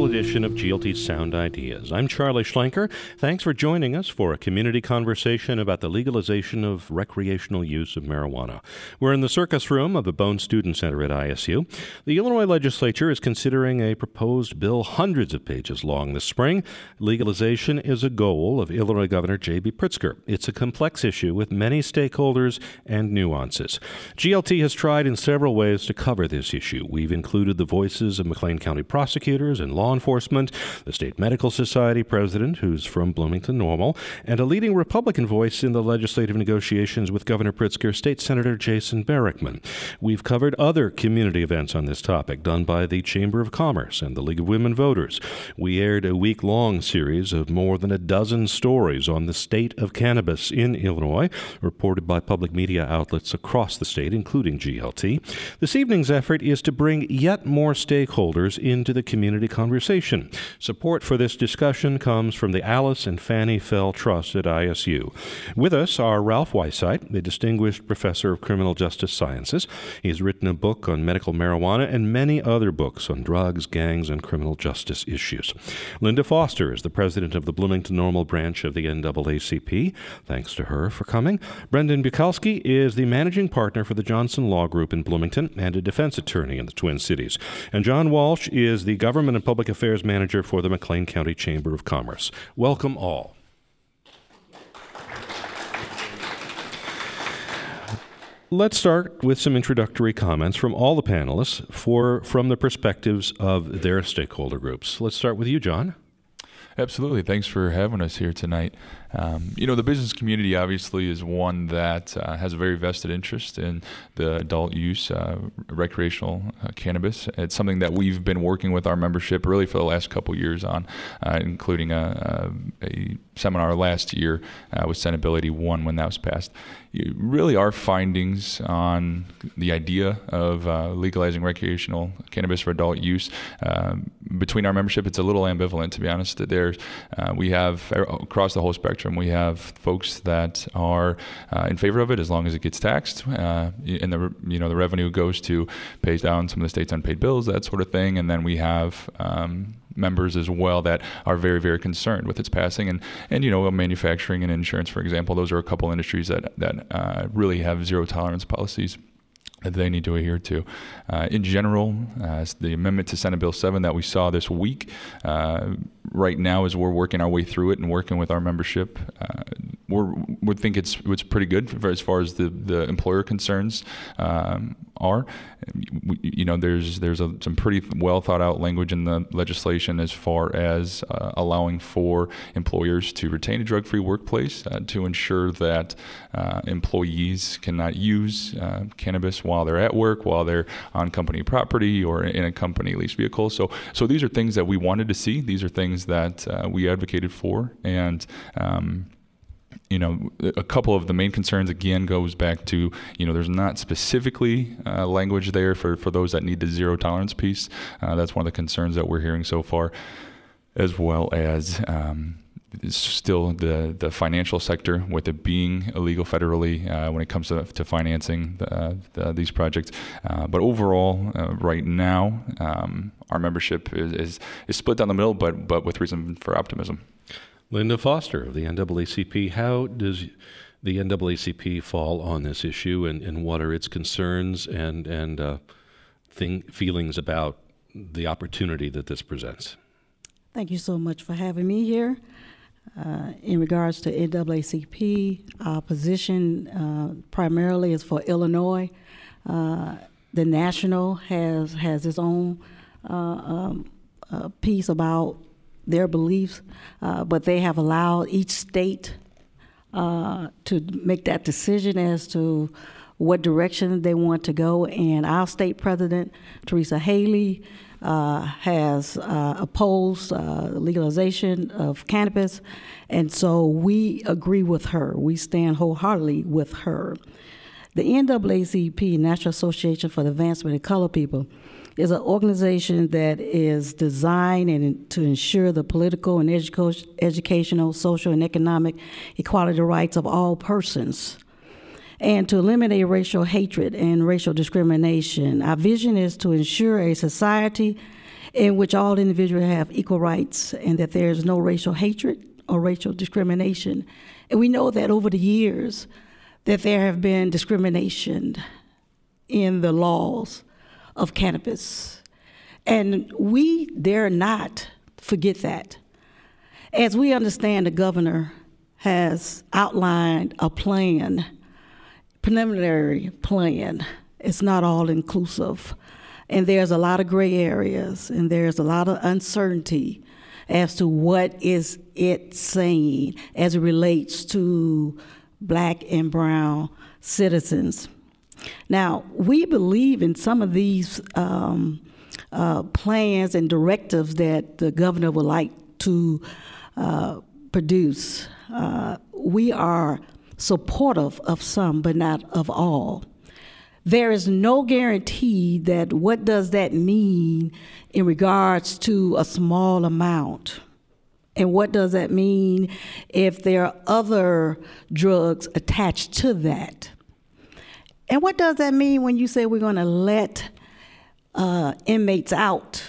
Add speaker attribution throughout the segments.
Speaker 1: edition of GLT's Sound Ideas. I'm Charlie Schlenker. Thanks for joining us for a community conversation about the legalization of recreational use of marijuana. We're in the circus room of the Bone Student Center at ISU. The Illinois legislature is considering a proposed bill hundreds of pages long this spring. Legalization is a goal of Illinois Governor J.B. Pritzker. It's a complex issue with many stakeholders and nuances. GLT has tried in several ways to cover this issue. We've included the voices of McLean County prosecutors and law enforcement, the State Medical Society president, who's from Bloomington Normal, and a leading Republican voice in the legislative negotiations with Governor Pritzker, State Senator Jason Barickman. We've covered other community events on this topic done by the Chamber of Commerce and the League of Women Voters. We aired a week-long series of more than a dozen stories on the state of cannabis in Illinois, reported by public media outlets across the state, including GLT. This evening's effort is to bring yet more stakeholders into the community conversation. Support for this discussion comes from the Alice and Fannie Fell Trust at ISU. With us are Ralph Weisheit, a distinguished professor of criminal justice sciences. He's written a book on medical marijuana and many other books on drugs, gangs, and criminal justice issues. Linda Foster is the president of the Bloomington Normal branch of the NAACP. Thanks to her for coming. Brendan Bukowski is the managing partner for the Johnson Law Group in Bloomington and a defense attorney in the Twin Cities. And John Walsh is the Government and Public Affairs Manager for the McLean County Chamber of Commerce. Welcome all. Let's start with some introductory comments from all the panelists from the perspectives of their stakeholder groups. Let's start with you, John.
Speaker 2: Absolutely. Thanks for having us here tonight. The business community obviously is one that has a very vested interest in the adult use recreational cannabis. It's something that we've been working with our membership really for the last couple years on, including a seminar last year with Senate Bill 81 when that was passed. Really, our findings on the idea of legalizing recreational cannabis for adult use between our membership, it's a little ambivalent, to be honest. We have across the whole spectrum. We have folks that are in favor of it as long as it gets taxed, and the revenue goes to pay down some of the state's unpaid bills, that sort of thing. And then we have members as well that are very, very concerned with its passing, and manufacturing and insurance, for example. Those are a couple industries that really have zero tolerance policies that they need to adhere to. In general, the amendment to Senate Bill 7 that we saw this week, right now as we're working our way through it and working with our membership, we think it's pretty good as far as the employer concerns are. There's some pretty well thought out language in the legislation as far as allowing for employers to retain a drug-free workplace to ensure that employees cannot use cannabis while they're at work, while they're on company property or in a company leased vehicle. So these are things that we wanted to see. These are things that we advocated for, and a couple of the main concerns, again, goes back to, there's not specifically language there for those that need the zero tolerance piece. That's one of the concerns that we're hearing so far, as well as still the financial sector, with it being illegal federally when it comes to financing these projects. But overall, right now, our membership is split down the middle, but with reason for optimism.
Speaker 1: Linda Foster of the NAACP, how does the NAACP fall on this issue, and what are its concerns and feelings about the opportunity that this presents?
Speaker 3: Thank you so much for having me here. In regards to NAACP, our position primarily is for Illinois. The National has its own piece about their beliefs, but they have allowed each state to make that decision as to what direction they want to go. And our state president, Teresa Haley, has opposed legalization of cannabis, and so we agree with her. We stand wholeheartedly with her. The NAACP, National Association for the Advancement of Colored People, is an organization that is designed to ensure the political and educational, social, and economic equality rights of all persons, and to eliminate racial hatred and racial discrimination. Our vision is to ensure a society in which all individuals have equal rights and that there's no racial hatred or racial discrimination. And we know that over the years that there have been discrimination in the laws of cannabis. And we dare not forget that. As we understand, the governor has outlined a plan, preliminary plan. It's not all inclusive. And there's a lot of gray areas, and there's a lot of uncertainty as to what is it saying as it relates to Black and brown citizens. Now, we believe in some of these plans and directives that the governor would like to produce. We are supportive of some, but not of all. There is no guarantee that what does that mean in regards to a small amount? And what does that mean if there are other drugs attached to that? And what does that mean when you say we're going to let inmates out?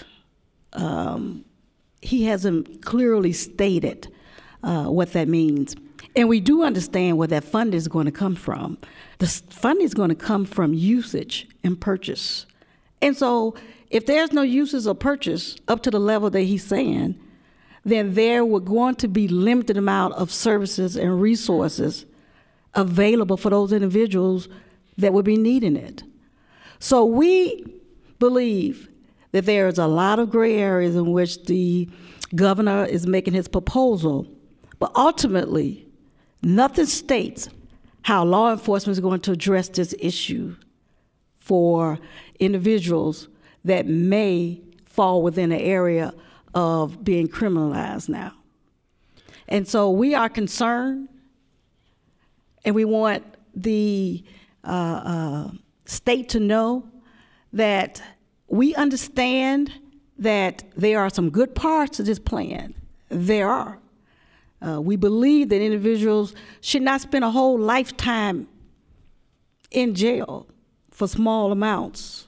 Speaker 3: He hasn't clearly stated what that means. And we do understand where that fund is going to come from. The fund is going to come from usage and purchase. And so if there's no usage or purchase up to the level that he's saying, then there were going to be limited amount of services and resources available for those individuals that would be needing it. So we believe that there is a lot of gray areas in which the governor is making his proposal, but ultimately, nothing states how law enforcement is going to address this issue for individuals that may fall within the area of being criminalized now. And so we are concerned, and we want the state to know that we understand that there are some good parts of this plan. There are. We believe that individuals should not spend a whole lifetime in jail for small amounts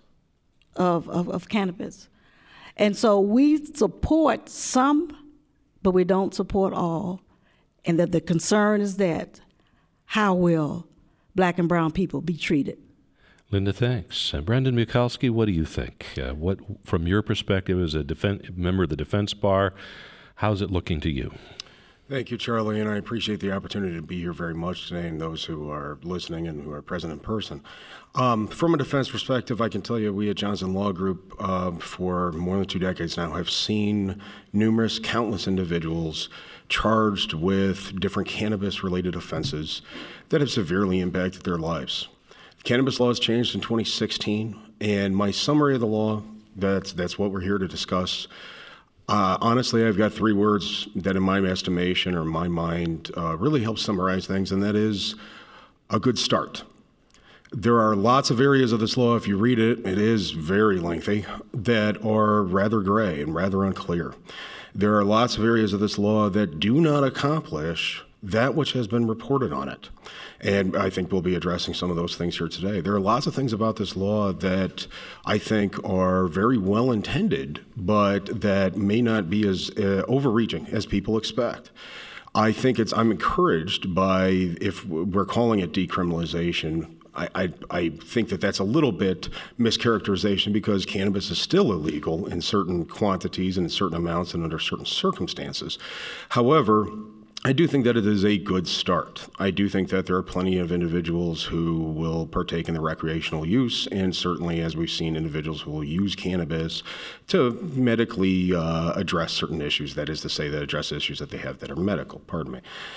Speaker 3: of cannabis. And so we support some, but we don't support all. And that the concern is that how will Black and brown people be treated?
Speaker 1: Linda, thanks. Brendan Mikulski, what do you think? What, from your perspective as a member of the Defense Bar, how's it looking to you?
Speaker 4: Thank you, Charlie, and I appreciate the opportunity to be here very much today, and those who are listening and who are present in person. From a defense perspective, I can tell you we at Johnson Law Group for more than 2 decades now have seen countless individuals charged with different cannabis-related offenses that have severely impacted their lives. The cannabis laws changed in 2016, and my summary of the law, that's what we're here to discuss. Honestly, I've got 3 words that in my estimation or my mind really help summarize things, and that is a good start. There are lots of areas of this law, if you read it, it is very lengthy, that are rather gray and rather unclear. There are lots of areas of this law that do not accomplish that which has been reported on it. And I think we'll be addressing some of those things here today. There are lots of things about this law that I think are very well intended, but that may not be as overreaching as people expect. I think I'm encouraged by, if we're calling it decriminalization, I think that that's a little bit mischaracterization because cannabis is still illegal in certain quantities and in certain amounts and under certain circumstances. However, I do think that it is a good start. I do think that there are plenty of individuals who will partake in the recreational use, and certainly, as we've seen, individuals who will use cannabis to medically address certain issues, that is to say, that address issues that they have that are medical, pardon me.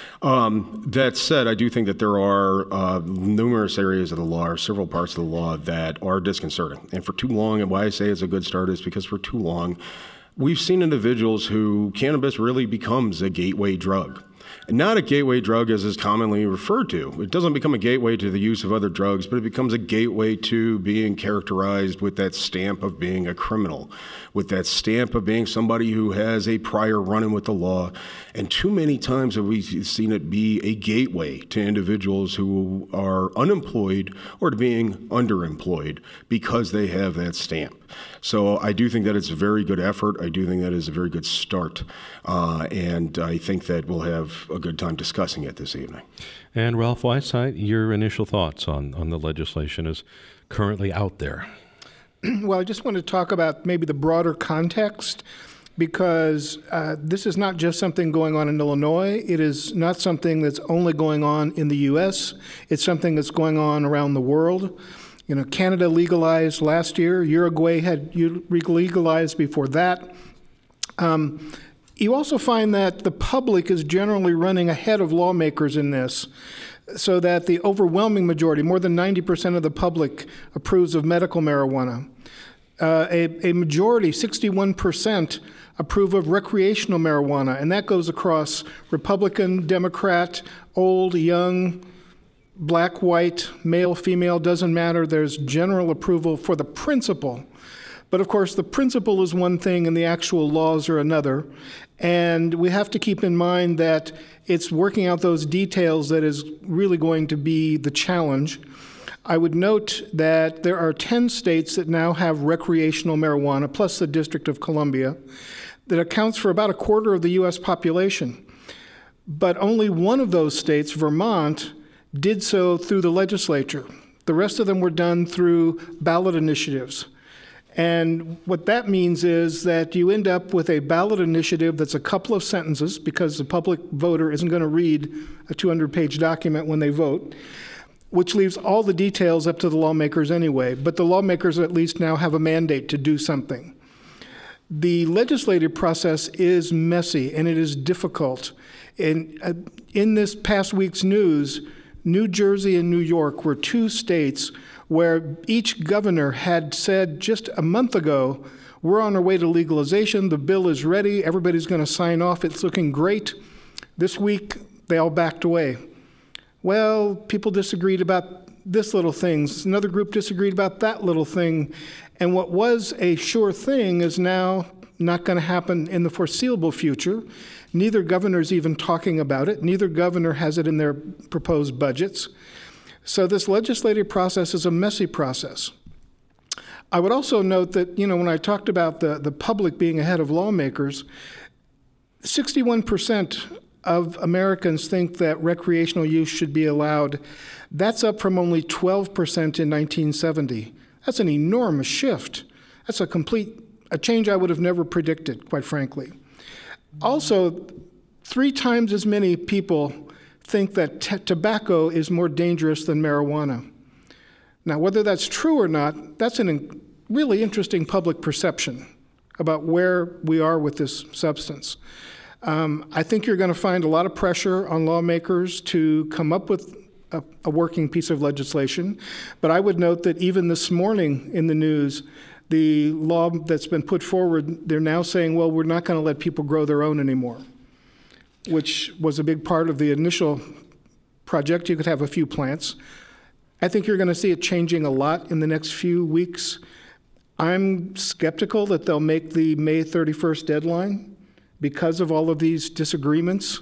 Speaker 4: That said, I do think that there are numerous areas of the law, or several parts of the law, that are disconcerting. And for too long, and why I say it's a good start is because for too long, we've seen individuals who cannabis really becomes a gateway drug. And not a gateway drug as is commonly referred to. It doesn't become a gateway to the use of other drugs, but it becomes a gateway to being characterized with that stamp of being a criminal, with that stamp of being somebody who has a prior run-in with the law. And too many times have we seen it be a gateway to individuals who are unemployed or to being underemployed because they have that stamp. So I do think that it's a very good effort. I do think that is a very good start. And I think that we'll have a good time discussing it this evening.
Speaker 1: And Ralph Whiteside, your initial thoughts on the legislation as currently out there?
Speaker 5: Well, I just want to talk about maybe the broader context, because this is not just something going on in Illinois. It is not something that's only going on in the U.S. It's something that's going on around the world. Canada legalized last year. Uruguay had legalized before that. You also find that the public is generally running ahead of lawmakers in this, so that the overwhelming majority, more than 90% of the public, approves of medical marijuana. A majority, 61%, approve of recreational marijuana, and that goes across Republican, Democrat, old, young, black, white, male, female, doesn't matter. There's general approval for the principle. But of course, the principle is one thing and the actual laws are another. And we have to keep in mind that it's working out those details that is really going to be the challenge. I would note that there are 10 states that now have recreational marijuana, plus the District of Columbia, that accounts for about a quarter of the U.S. population. But only one of those states, Vermont, did so through the legislature. The rest of them were done through ballot initiatives. And what that means is that you end up with a ballot initiative that's a couple of sentences, because the public voter isn't going to read a 200-page document when they vote, which leaves all the details up to the lawmakers anyway. But the lawmakers at least now have a mandate to do something. The legislative process is messy and it is difficult. And in this past week's news, New Jersey and New York were two states where each governor had said just a month ago, we're on our way to legalization, the bill is ready, everybody's going to sign off, it's looking great. This week, they all backed away. Well, people disagreed about this little thing, another group disagreed about that little thing, and what was a sure thing is now not going to happen in the foreseeable future. Neither governor's even talking about it. Neither governor has it in their proposed budgets. So this legislative process is a messy process. I would also note that, when I talked about the public being ahead of lawmakers, 61% of Americans think that recreational use should be allowed. That's up from only 12% in 1970. That's an enormous shift. That's a change I would have never predicted, quite frankly. Also, 3 times as many people think that tobacco is more dangerous than marijuana. Now, whether that's true or not, that's a really interesting public perception about where we are with this substance. I think you're going to find a lot of pressure on lawmakers to come up with a working piece of legislation. But I would note that even this morning in the news, the law that's been put forward, they're now saying, well, we're not going to let people grow their own anymore, which was a big part of the initial project. You could have a few plants. I think you're going to see it changing a lot in the next few weeks. I'm skeptical that they'll make the May 31st deadline because of all of these disagreements.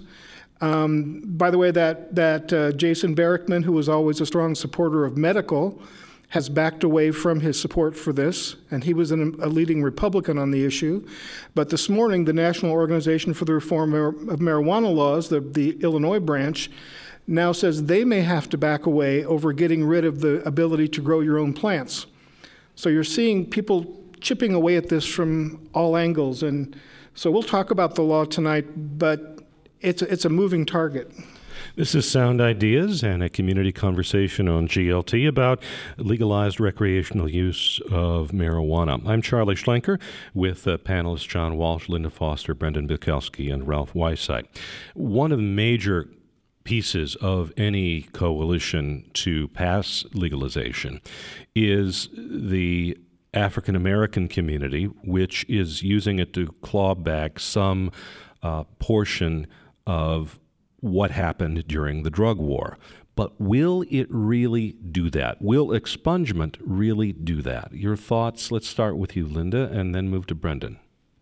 Speaker 5: By the way, that Jason Berickman, who was always a strong supporter of medical, has backed away from his support for this, and he was a leading Republican on the issue. But this morning, the National Organization for the Reform of Marijuana Laws, the Illinois branch, now says they may have to back away over getting rid of the ability to grow your own plants. So you're seeing people chipping away at this from all angles. And so we'll talk about the law tonight, but it's a moving target.
Speaker 1: This is Sound Ideas and a community conversation on GLT about legalized recreational use of marijuana. I'm Charlie Schlenker with panelists John Walsh, Linda Foster, Brendan Bukowski, and Ralph Whiteside. One of the major pieces of any coalition to pass legalization is the African American community, which is using it to claw back some portion of what happened during the drug war. But will it really do that? Will expungement really do that? Your thoughts? Let's start with you, Linda, and then move to Brendan.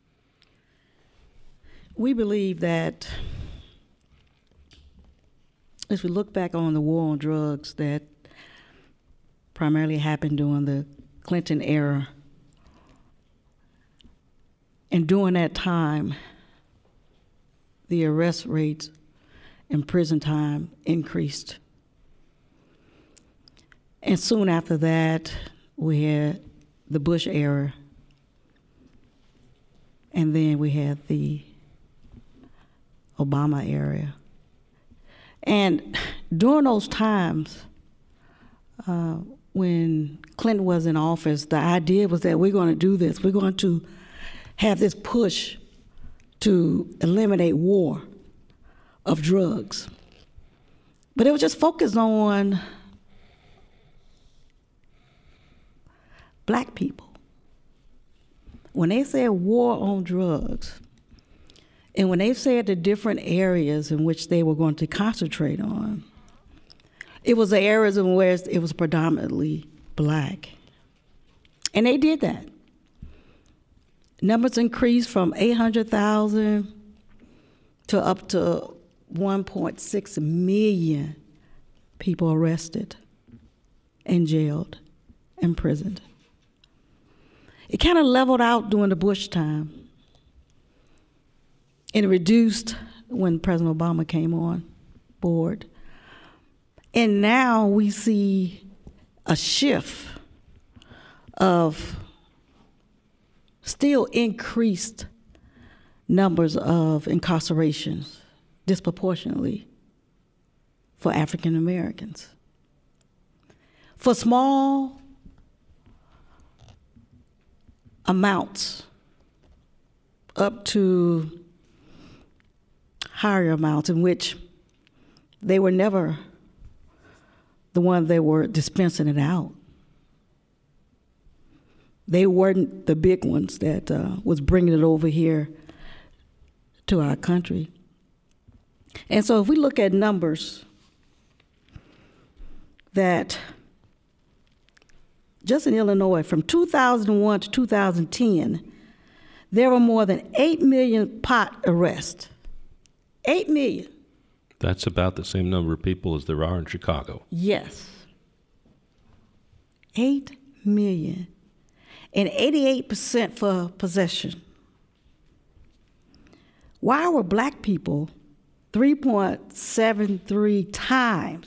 Speaker 3: We believe that as we look back on the war on drugs that primarily happened during the Clinton era, And during that time, the arrest rates and prison time increased. And soon after that, we had the Bush era, and then we had the Obama era. And during those times, when Clinton was in office, the idea was that we're going to do this. We're going to have this push to eliminate war of drugs. But it was just focused on black people. When they said war on drugs, and when they said the different areas in which they were going to concentrate on, it was the areas in which it was predominantly black. And they did that. Numbers increased from 800,000 to up to 1.6 million people arrested and jailed, imprisoned. It kind of leveled out during the Bush time. And it reduced when President Obama came on board. And now we see a shift of still increased numbers of incarcerations disproportionately for African Americans. For small amounts up to higher amounts in which they were never the ones that were dispensing it out. They weren't the big ones that was bringing it over here to our country. And so if we look at numbers that just in Illinois, from 2001 to 2010, there were more than 8 million pot arrests. 8 million.
Speaker 1: That's about the same number of people as there are in Chicago.
Speaker 3: Yes. 8 million. And 88% for possession. Why were black people 3.73 times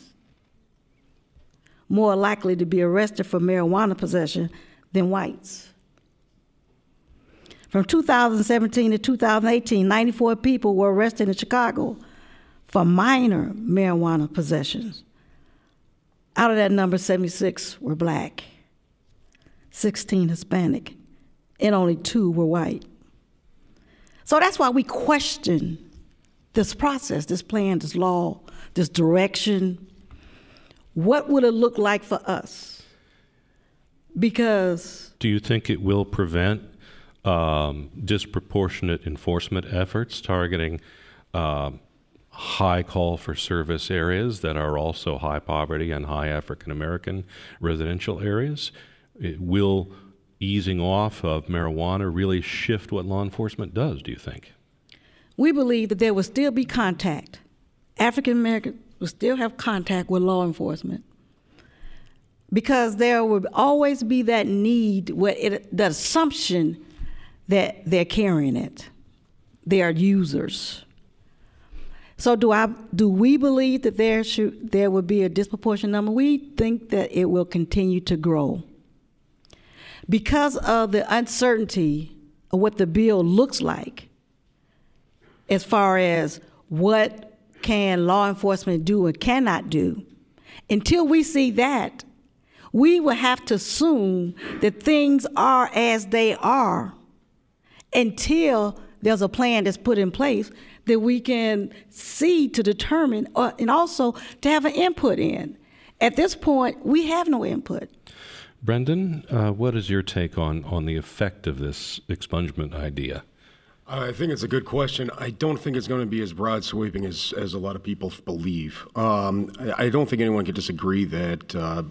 Speaker 3: more likely to be arrested for marijuana possession than whites? From 2017 to 2018, 94 people were arrested in Chicago for minor marijuana possessions. Out of that number, 76 were black, 16 Hispanic, and only 2 were white. So that's why we question this process, this plan, this law, this direction. What would it look like for us? Because...
Speaker 1: Do you think it will prevent disproportionate enforcement efforts targeting high call for service areas that are also high poverty and high African American residential areas? Will easing off of marijuana really shift what law enforcement does, do you think?
Speaker 3: We believe that there will still be contact. African Americans will still have contact with law enforcement because there will always be that need, the assumption that they're carrying it. They are users. So do we believe that there would be a disproportionate number? We think that it will continue to grow. Because of the uncertainty of what the bill looks like as far as what can law enforcement do and cannot do, until we see that, we will have to assume that things are as they are until there's a plan that's put in place that we can see to determine and also to have an input in. At this point, we have no input.
Speaker 1: Brendan, what is your take on the effect of this expungement idea?
Speaker 4: I think it's a good question. I don't think it's going to be as broad sweeping as a lot of people believe. I don't think anyone could disagree that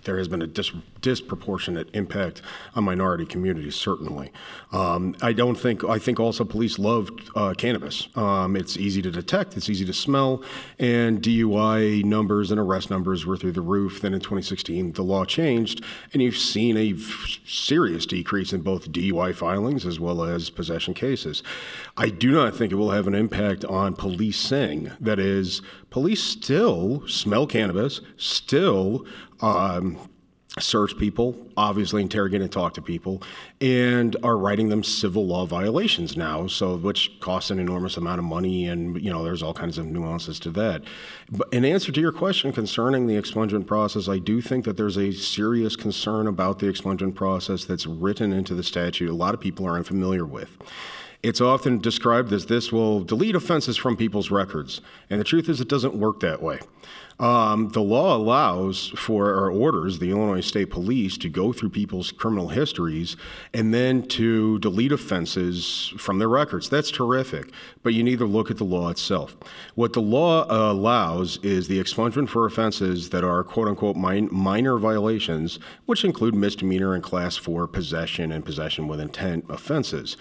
Speaker 4: there has been a disproportionate impact on minority communities, certainly. I think also police loved cannabis. It's easy to detect, it's easy to smell, and DUI numbers and arrest numbers were through the roof. Then in 2016, the law changed, and you've seen a serious decrease in both DUI filings as well as possession cases. I do not think it will have an impact on policing. That is, police still smell cannabis, still search people, obviously interrogate and talk to people, and are writing them civil law violations now, so which costs an enormous amount of money, and there's all kinds of nuances to that. But in answer to your question concerning the expungement process, I do think that there's a serious concern about the expungement process that's written into the statute a lot of people are unfamiliar with. It's often described as this will delete offenses from people's records, and the truth is it doesn't work that way. The law allows or orders the Illinois State Police to go through people's criminal histories and then to delete offenses from their records. That's terrific, but you need to look at the law itself. What the law allows is the expungement for offenses that are quote-unquote minor violations, which include misdemeanor and Class 4 possession and possession with intent offenses.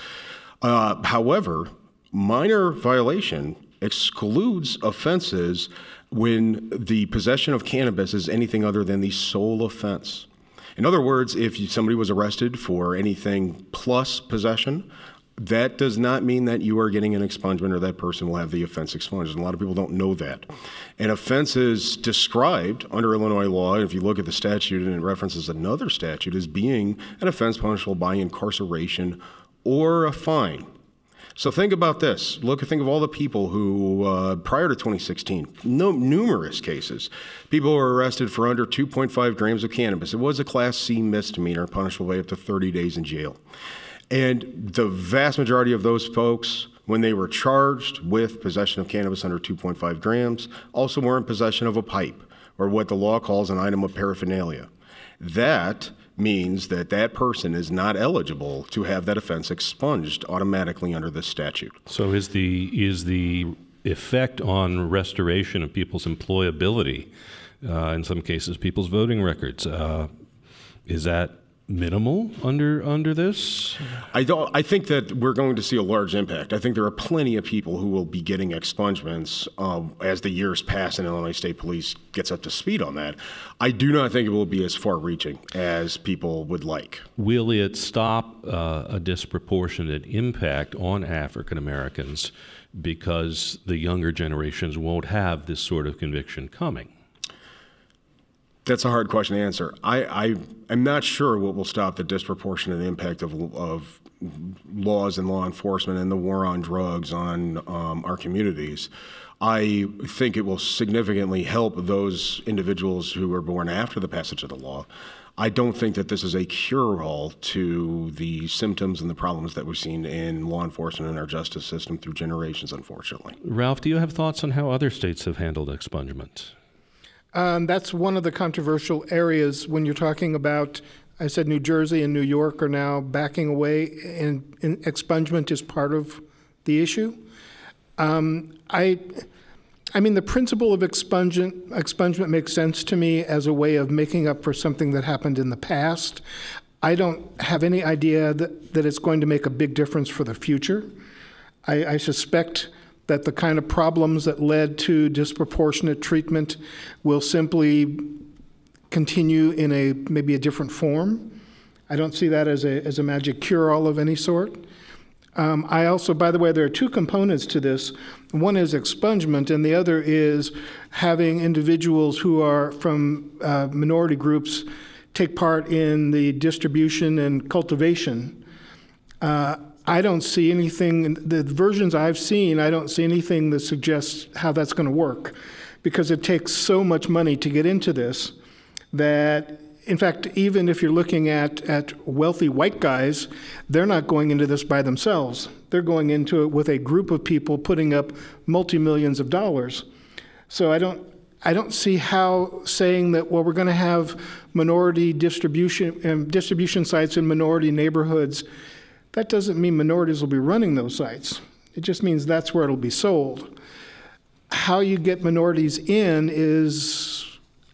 Speaker 4: However, minor violation excludes offenses when the possession of cannabis is anything other than the sole offense. In other words, if somebody was arrested for anything plus possession, that does not mean that you are getting an expungement or that person will have the offense expunged. And a lot of people don't know that. An offense is described under Illinois law, if you look at the statute and it references another statute, as being an offense punishable by incarceration or a fine. So think about this. Think of all the people who, prior to 2016, numerous cases, people were arrested for under 2.5 grams of cannabis. It was a Class C misdemeanor, punishable by up to 30 days in jail. And the vast majority of those folks, when they were charged with possession of cannabis under 2.5 grams, also were in possession of a pipe, or what the law calls an item of paraphernalia. That means that that person is not eligible to have that offense expunged automatically under this statute.
Speaker 1: So is the effect on restoration of people's employability, in some cases people's voting records, is that minimal under this?
Speaker 4: I think that we're going to see a large impact. I think there are plenty of people who will be getting expungements as the years pass and Illinois State Police gets up to speed on that. I do not think it will be as far-reaching as people would like.
Speaker 1: Will it stop a disproportionate impact on African Americans because the younger generations won't have this sort of conviction coming?
Speaker 4: That's a hard question to answer. I'm not sure what will stop the disproportionate impact of laws and law enforcement and the war on drugs on our communities. I think it will significantly help those individuals who were born after the passage of the law. I don't think that this is a cure-all to the symptoms and the problems that we've seen in law enforcement and our justice system through generations, unfortunately.
Speaker 1: Ralph, do you have thoughts on how other states have handled expungement?
Speaker 5: That's one of the controversial areas when you're talking about, I said New Jersey and New York are now backing away, and expungement is part of the issue. I mean, the principle of expungement makes sense to me as a way of making up for something that happened in the past. I don't have any idea that it's going to make a big difference for the future. I suspect that the kind of problems that led to disproportionate treatment will simply continue in maybe a different form. I don't see that as a magic cure-all of any sort. I also, by the way, there are two components to this. One is expungement, and the other is having individuals who are from minority groups take part in the distribution and cultivation. I don't see anything, the versions I've seen, I don't see anything that suggests how that's going to work, because it takes so much money to get into this that, in fact, even if you're looking at wealthy white guys, they're not going into this by themselves. They're going into it with a group of people putting up multi-millions of dollars. So I don't see how saying that, well, we're going to have minority distribution sites in minority neighborhoods. That doesn't mean minorities will be running those sites. It just means that's where it'll be sold. How you get minorities in is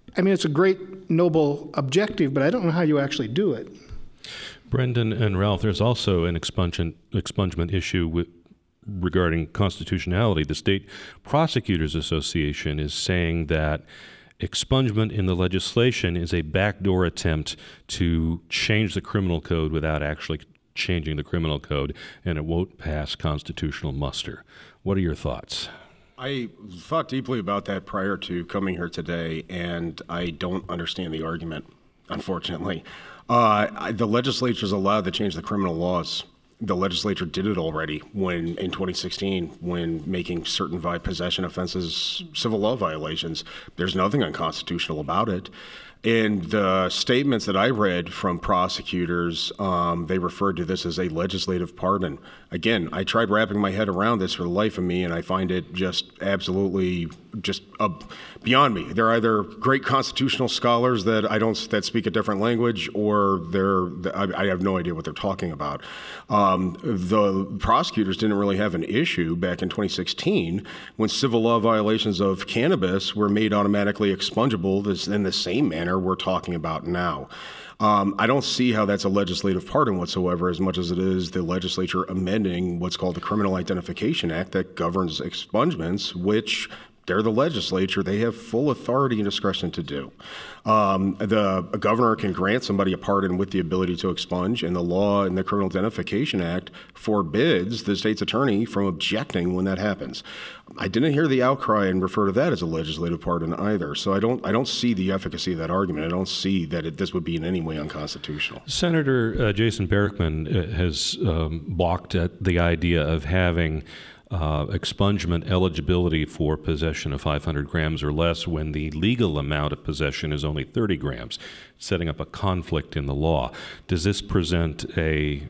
Speaker 5: I mean, it's a great, noble objective, but I don't know how you actually do it.
Speaker 1: Brendan and Ralph, there's also an expungement issue regarding constitutionality. The State Prosecutors Association is saying that expungement in the legislation is a backdoor attempt to change the criminal code without actually changing the criminal code, and it won't pass constitutional muster. What are your thoughts?
Speaker 4: I thought deeply about that prior to coming here today, and I don't understand the argument, unfortunately. The legislature's allowed to change the criminal laws. The legislature did it already in 2016 when making certain possession offenses civil law violations. There's nothing unconstitutional about it. In the statements that I read from prosecutors, they referred to this as a legislative pardon. Again, I tried wrapping my head around this for the life of me, and I find it just absolutely beyond me. They're either great constitutional scholars that speak a different language, or I have no idea what they're talking about. The prosecutors didn't really have an issue back in 2016 when civil law violations of cannabis were made automatically expungible in the same manner we're talking about now. I don't see how that's a legislative pardon whatsoever, as much as it is the legislature amending what's called the Criminal Identification Act that governs expungements, which they're the legislature. They have full authority and discretion to do. A governor can grant somebody a pardon with the ability to expunge, and the law in the Criminal Identification Act forbids the state's attorney from objecting when that happens. I didn't hear the outcry and refer to that as a legislative pardon either. So I don't see the efficacy of that argument. I don't see that this would be in any way unconstitutional.
Speaker 1: Senator Jason Berickman has balked at the idea of having expungement eligibility for possession of 500 grams or less when the legal amount of possession is only 30 grams, setting up a conflict in the law. Does this present a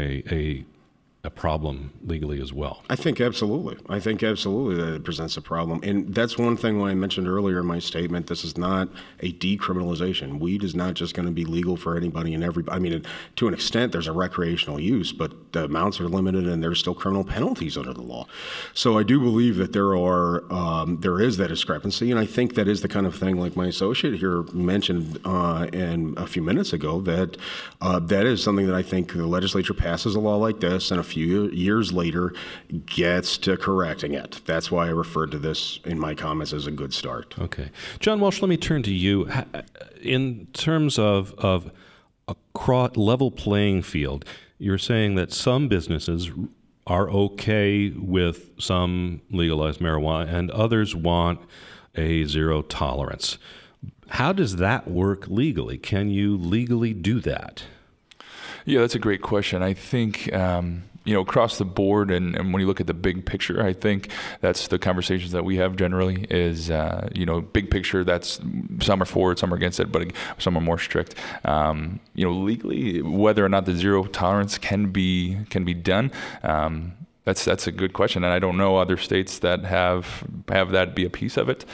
Speaker 1: problem legally as well? I think absolutely that it presents a problem. And that's one thing when I mentioned earlier in my statement, this is not a decriminalization. Weed is not just going to be legal for anybody and everybody. I mean, to an extent, there's a recreational use, but the amounts are limited and there's still criminal penalties under the law. So I do believe that there is that discrepancy. And I think that is the kind of thing, like my associate here mentioned a few minutes ago, that is something that I think the legislature passes a law like this and a few years later gets to correcting it. That's why I referred to this in my comments as a good start. Okay. John Walsh, let me turn to you. In terms of a level playing field, you're saying that some businesses are okay with some legalized marijuana and others want a zero tolerance. How does that work legally? Can you legally do that?
Speaker 2: Yeah, that's a great question. I think, across the board, and when you look at the big picture, I think that's the conversations that we have generally is, big picture, that's some are for it, some are against it, but some are more strict. Legally, whether or not the zero tolerance can be done, that's a good question. And I don't know other states that have that be a piece of it.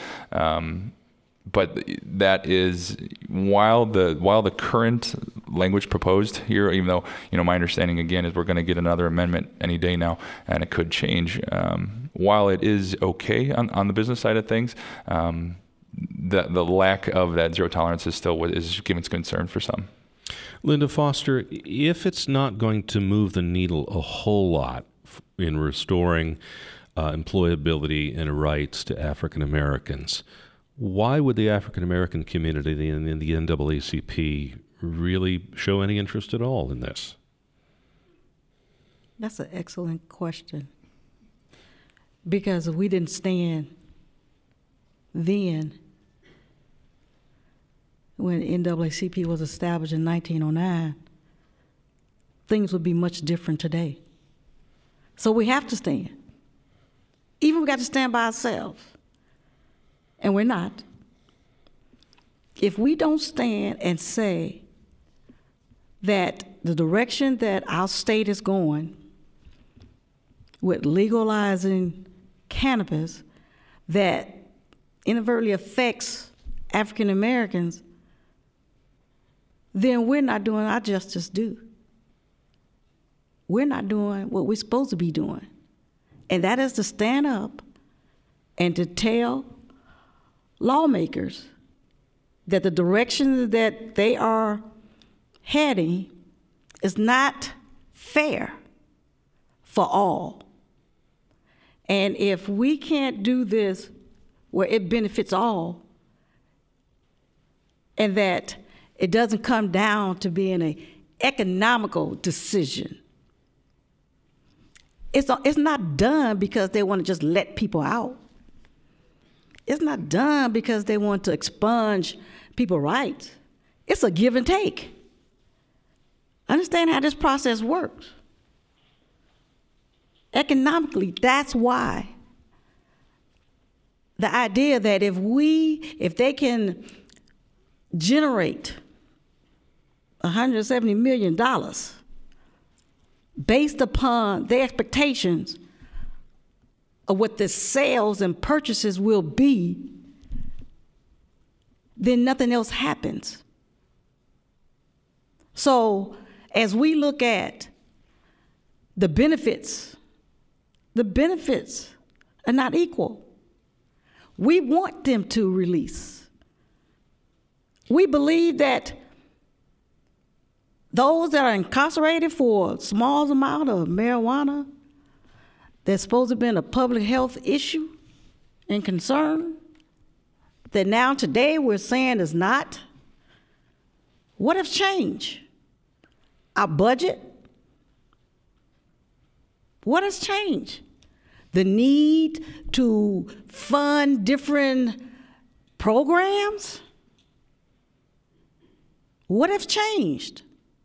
Speaker 2: But that is while the current language proposed here, even though my understanding again is we're going to get another amendment any day now, and it could change. While it is okay on the business side of things, the lack of that zero tolerance is still what is giving concern for some.
Speaker 1: Linda Foster, if it's not going to move the needle a whole lot in restoring employability and rights to African Americans, why would the African American community in the NAACP really show any interest at all in this?
Speaker 3: That's an excellent question. Because if we didn't stand then, when NAACP was established in 1909, things would be much different today. So we have to stand. Even we got to stand by ourselves. And we're not. If we don't stand and say that the direction that our state is going with legalizing cannabis that inadvertently affects African Americans, then we're not doing our justice due. We're not doing what we're supposed to be doing. And that is to stand up and to tell lawmakers that the direction that they are heading is not fair for all. And if we can't do this where it benefits all, and that it doesn't come down to being an economical decision, it's not done because they want to just let people out. It's not done because they want to expunge people's rights. It's a give and take. Understand how this process works. Economically, that's why the idea that if they can generate $170 million based upon their expectations of what the sales and purchases will be, then nothing else happens. So as we look at the benefits are not equal. We want them to release. We believe that those that are incarcerated for a small amount of marijuana that's supposed to have been a public health issue and concern, that now today we're saying is not. What has changed? Our budget? What has changed? The need to fund different programs? What has changed?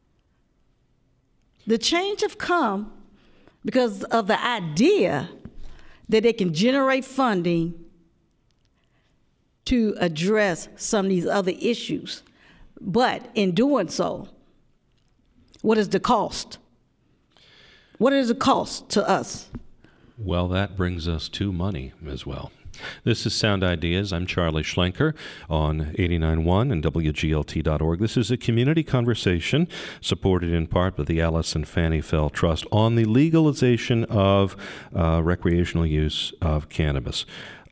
Speaker 3: The change have come because of the idea that they can generate funding to address some of these other issues. But in doing so, what is the cost? What is the cost to us?
Speaker 1: Well, that brings us to money as well. This is Sound Ideas. I'm Charlie Schlenker on 89.1 and WGLT.org. This is a community conversation supported in part by the Alice and Fannie Fell Trust on the legalization of recreational use of cannabis.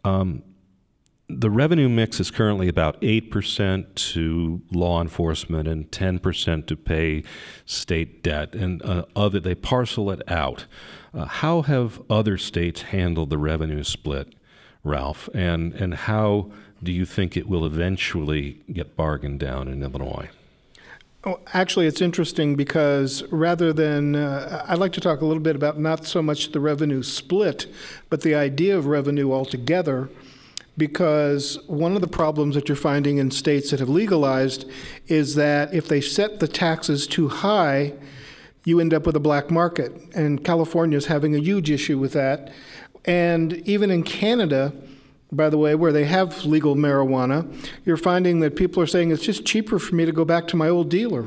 Speaker 1: The revenue mix is currently about 8% to law enforcement and 10% to pay state debt, and they parcel it out. How have other states handled the revenue split, Ralph, and how do you think it will eventually get bargained down in Illinois?
Speaker 5: Oh, actually, it's interesting because rather than, I'd like to talk a little bit about not so much the revenue split, but the idea of revenue altogether, because one of the problems that you're finding in states that have legalized is that if they set the taxes too high, you end up with a black market. And California is having a huge issue with that. And even in Canada, by the way, where they have legal marijuana, you're finding that people are saying it's just cheaper for me to go back to my old dealer.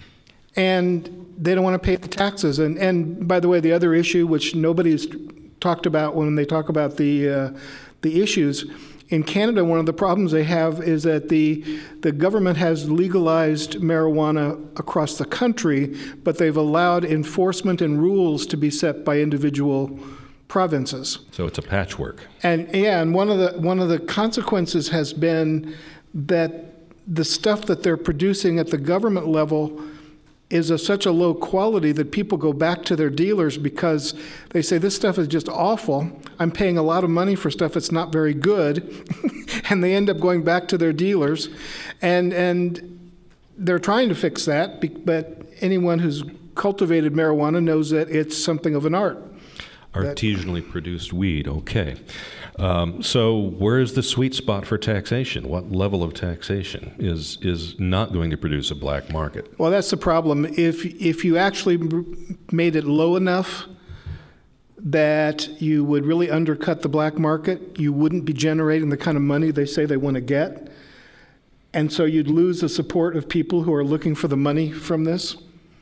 Speaker 5: And they don't want to pay the taxes. And by the way, the other issue, which nobody's talked about when they talk about the issues, in Canada, one of the problems they have is that the government has legalized marijuana across the country, but they've allowed enforcement and rules to be set by individual provinces.
Speaker 1: So it's a patchwork.
Speaker 5: And one of the consequences has been that the stuff that they're producing at the government level is of such a low quality that people go back to their dealers because they say, this stuff is just awful. I'm paying a lot of money for stuff that's not very good. And they end up going back to their dealers. And they're trying to fix that, but anyone who's cultivated marijuana knows that it's something of an art.
Speaker 1: Artisanally produced weed, okay. So where is the sweet spot for taxation? What level of taxation is not going to produce a black market?
Speaker 5: Well, that's the problem. If you actually made it low enough that you would really undercut the black market, you wouldn't be generating the kind of money they say they want to get. And so you'd lose the support of people who are looking for the money from this.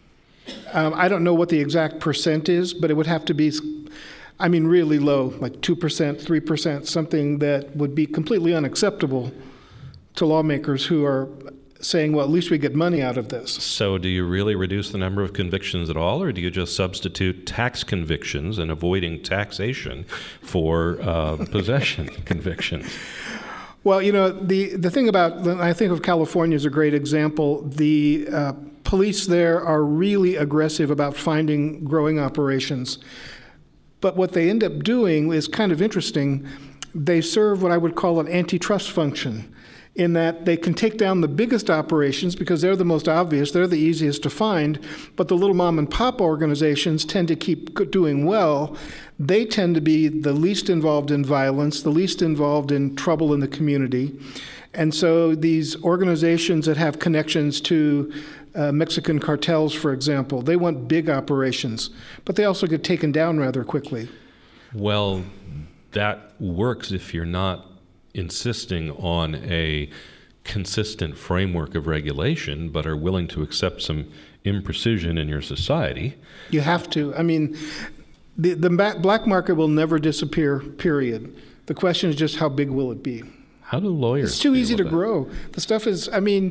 Speaker 5: I don't know what the exact percent is, but it would have to be, really low, like 2%, 3%, something that would be completely unacceptable to lawmakers who are saying, well, at least we get money out of this.
Speaker 1: So do you really reduce the number of convictions at all, or do you just substitute tax convictions and avoiding taxation for possession convictions?
Speaker 5: Well, the thing about, I think of California as a great example. The police there are really aggressive about finding growing operations. But what they end up doing is kind of interesting. They serve what I would call an antitrust function, in that they can take down the biggest operations because they're the most obvious, they're the easiest to find, but the little mom and pop organizations tend to keep doing well. They tend to be the least involved in violence, the least involved in trouble in the community. And so these organizations that have connections to Mexican cartels, for example, they want big operations, but they also get taken down rather quickly.
Speaker 1: Well, that works if you're not insisting on a consistent framework of regulation, but are willing to accept some imprecision in your society.
Speaker 5: You have to. I mean, the black market will never disappear, period. The question is just how big will it be?
Speaker 1: How do lawyers
Speaker 5: It's too easy to
Speaker 1: that?
Speaker 5: grow. The stuff is,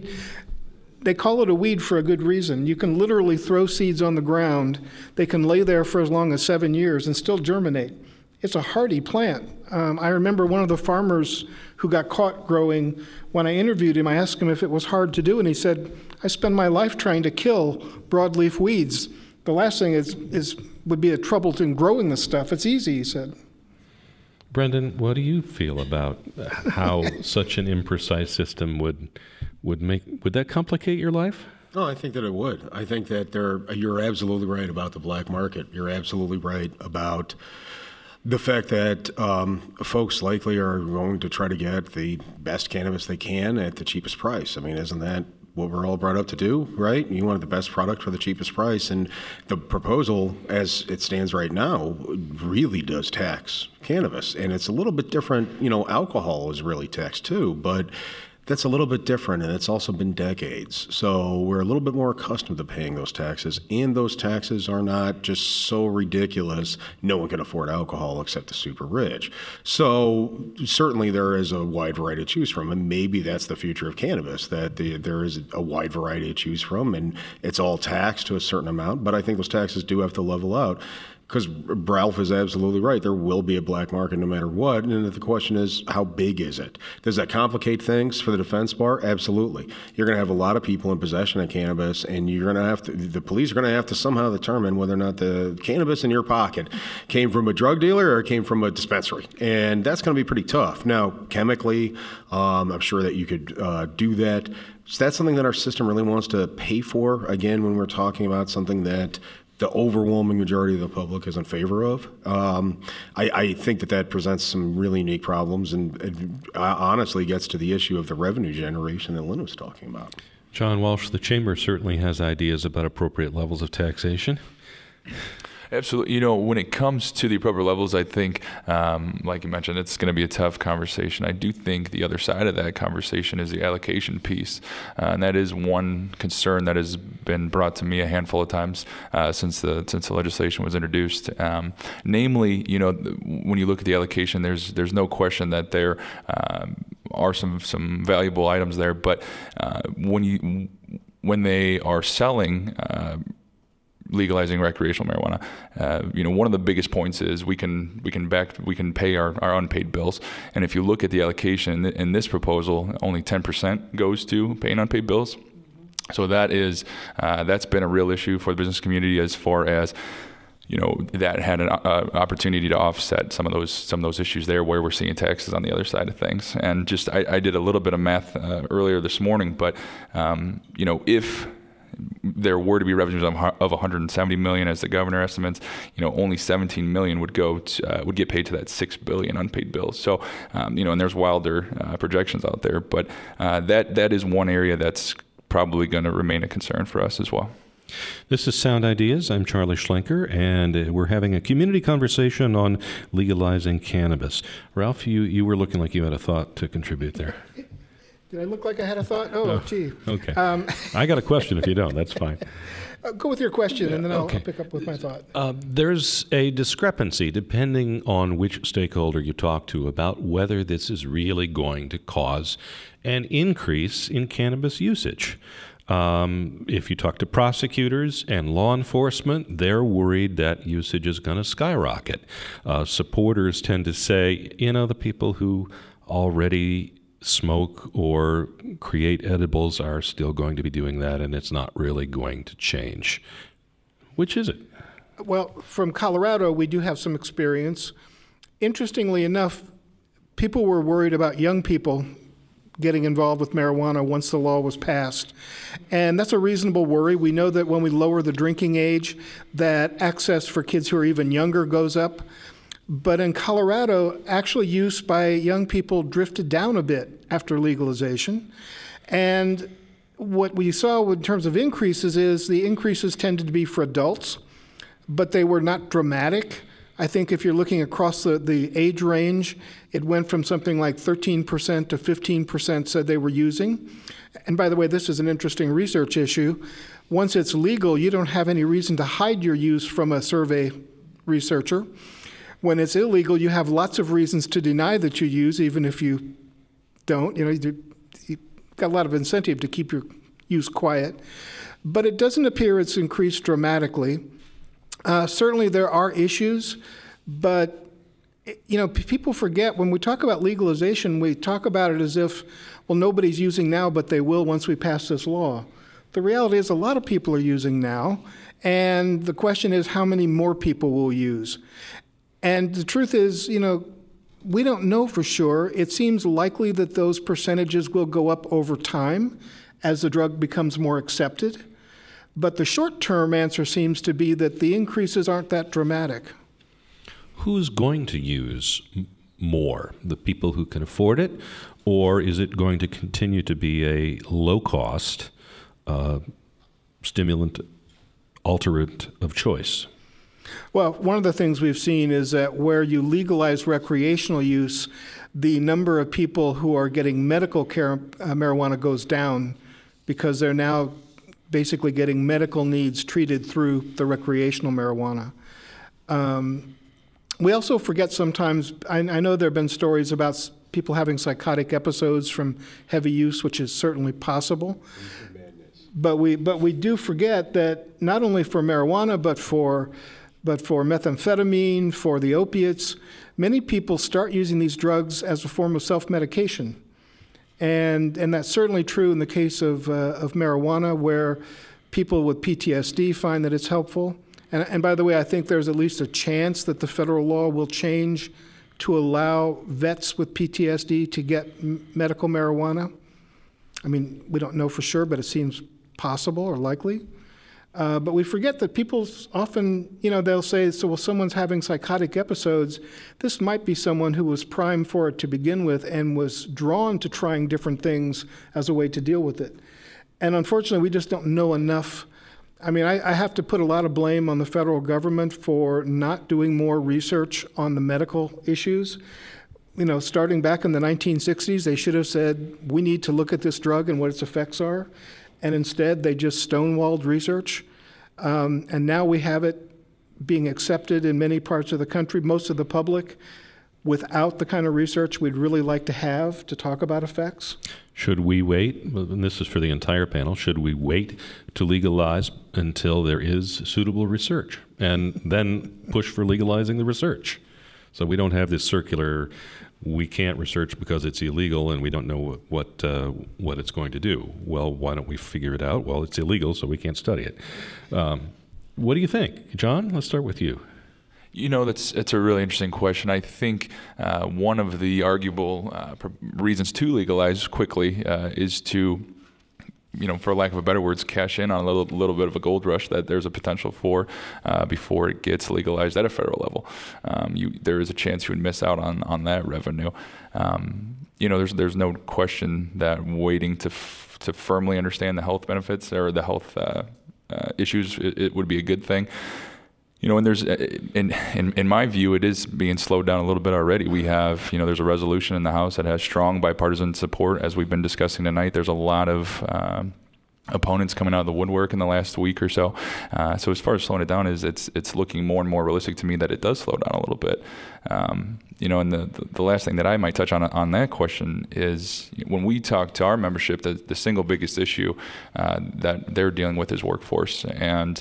Speaker 5: they call it a weed for a good reason. You can literally throw seeds on the ground. They can lay there for as long as 7 years and still germinate. It's a hardy plant. I remember one of the farmers who got caught growing, when I interviewed him, I asked him if it was hard to do, and he said, I spend my life trying to kill broadleaf weeds. The last thing would be a trouble in growing this stuff. It's easy, he said.
Speaker 1: Brendan, what do you feel about how such an imprecise system would that complicate your life?
Speaker 4: No, I think that it would. I think that you're absolutely right about the black market. You're absolutely right about the fact that folks likely are going to try to get the best cannabis they can at the cheapest price. I mean, isn't that what we're all brought up to do, right? You want the best product for the cheapest price. And the proposal, as it stands right now, really does tax cannabis. And it's a little bit different. Alcohol is really taxed too, but that's a little bit different, and it's also been decades. So we're a little bit more accustomed to paying those taxes, and those taxes are not just so ridiculous, no one can afford alcohol except the super rich. So certainly there is a wide variety to choose from, and maybe that's the future of cannabis, that there is a wide variety to choose from, and it's all taxed to a certain amount, but I think those taxes do have to level out. Because Ralph is absolutely right. There will be a black market no matter what. And the question is, how big is it? Does that complicate things for the defense bar? Absolutely. You're going to have a lot of people in possession of cannabis, and the police are going to have to somehow determine whether or not the cannabis in your pocket came from a drug dealer or came from a dispensary. And that's going to be pretty tough. Now, chemically, I'm sure that you could do that. So that's something that our system really wants to pay for. Again, when we're talking about something that the overwhelming majority of the public is in favor of. I think that presents some really unique problems and honestly gets to the issue of the revenue generation that Lynn was talking about.
Speaker 1: John Walsh, the Chamber certainly has ideas about appropriate levels of taxation.
Speaker 2: Absolutely. When it comes to the appropriate levels, I think, like you mentioned, it's going to be a tough conversation. I do think the other side of that conversation is the allocation piece. And that is one concern that has been brought to me a handful of times since the legislation was introduced. Namely, when you look at the allocation, there's no question that there are some valuable items there. But when they are selling legalizing recreational marijuana, one of the biggest points is we can pay our unpaid bills. And if you look at the allocation in this proposal, only 10% goes to paying unpaid bills. So that's been a real issue for the business community as far as that had an opportunity to offset some of those issues there, where we're seeing taxes on the other side of things. And just I did a little bit of math earlier this morning, but if there were to be revenues of 170 million, as the governor estimates, only 17 million would get paid to that 6 billion unpaid bills. So, and there's wilder projections out there, but that is one area that's probably going to remain a concern for us as well.
Speaker 1: This is Sound Ideas. I'm Charlie Schlenker, and we're having a community conversation on legalizing cannabis. Ralph, you were looking like you had a thought to contribute there.
Speaker 5: Did I look like I had a thought? Oh, gee.
Speaker 1: Okay. I got a question if you don't. That's fine.
Speaker 5: Go with your question, and then I'll pick up with my thought.
Speaker 1: There's a discrepancy, depending on which stakeholder you talk to, about whether this is really going to cause an increase in cannabis usage. If you talk to prosecutors and law enforcement, they're worried that usage is going to skyrocket. Supporters tend to say, the people who already smoke or create edibles are still going to be doing that, and it's not really going to change. Which is it?
Speaker 5: Well, from Colorado, we do have some experience. Interestingly enough, people were worried about young people getting involved with marijuana once the law was passed. And that's a reasonable worry. We know that when we lower the drinking age, that access for kids who are even younger goes up. But in Colorado, actually use by young people drifted down a bit after legalization. And what we saw in terms of increases is the increases tended to be for adults, but they were not dramatic. I think if you're looking across the age range, it went from something like 13% to 15% said they were using. And by the way, this is an interesting research issue. Once it's legal, you don't have any reason to hide your use from a survey researcher. When it's illegal, you have lots of reasons to deny that you use, even if you don't. You've got a lot of incentive to keep your use quiet. But it doesn't appear it's increased dramatically. Certainly there are issues, but people forget when we talk about legalization, we talk about it as if, well, nobody's using now, but they will once we pass this law. The reality is a lot of people are using now, and the question is how many more people will use. And the truth is, we don't know for sure. It seems likely that those percentages will go up over time as the drug becomes more accepted. But the short-term answer seems to be that the increases aren't that dramatic.
Speaker 1: Who's going to use more? The people who can afford it? Or is it going to continue to be a low-cost stimulant alterant of choice?
Speaker 5: Well, one of the things we've seen is that where you legalize recreational use, the number of people who are getting medical care marijuana goes down because they're now basically getting medical needs treated through the recreational marijuana. We also forget sometimes, I know there have been stories about people having psychotic episodes from heavy use, which is certainly possible. But we do forget that not only for marijuana, but for methamphetamine, for the opiates, many people start using these drugs as a form of self-medication. And that's certainly true in the case of marijuana, where people with PTSD find that it's helpful. And by the way, I think there's at least a chance that the federal law will change to allow vets with PTSD to get medical marijuana. I mean, we don't know for sure, but it seems possible or likely. But we forget that people often, they'll say, so, well, someone's having psychotic episodes. This might be someone who was primed for it to begin with and was drawn to trying different things as a way to deal with it. And unfortunately, we just don't know enough. I mean, I have to put a lot of blame on the federal government for not doing more research on the medical issues. Starting back in the 1960s, they should have said, we need to look at this drug and what its effects are. And instead, they just stonewalled research. And now we have it being accepted in many parts of the country, most of the public, without the kind of research we'd really like to have to talk about effects.
Speaker 1: Should we wait, and this is for the entire panel, should we wait to legalize until there is suitable research and then push for legalizing the research? So we don't have this circular, we can't research because it's illegal and we don't know what it's going to do. Well, why don't we figure it out? Well, it's illegal, so we can't study it. What do you think? John, let's start with you.
Speaker 2: That's a really interesting question. I think one of the arguable reasons to legalize quickly is to, for lack of a better words, cash in on a little bit of a gold rush that there's a potential for before it gets legalized at a federal level. There is a chance you would miss out on that revenue. There's no question that waiting to firmly understand the health benefits or the health issues, it would be a good thing. And there's, in my view, it is being slowed down a little bit already. We have, there's a resolution in the House that has strong bipartisan support, as we've been discussing tonight. There's a lot of opponents coming out of the woodwork in the last week or so. So as far as slowing it down it's looking more and more realistic to me that it does slow down a little bit. And the last thing that I might touch on that question is when we talk to our membership, the single biggest issue that they're dealing with is workforce. And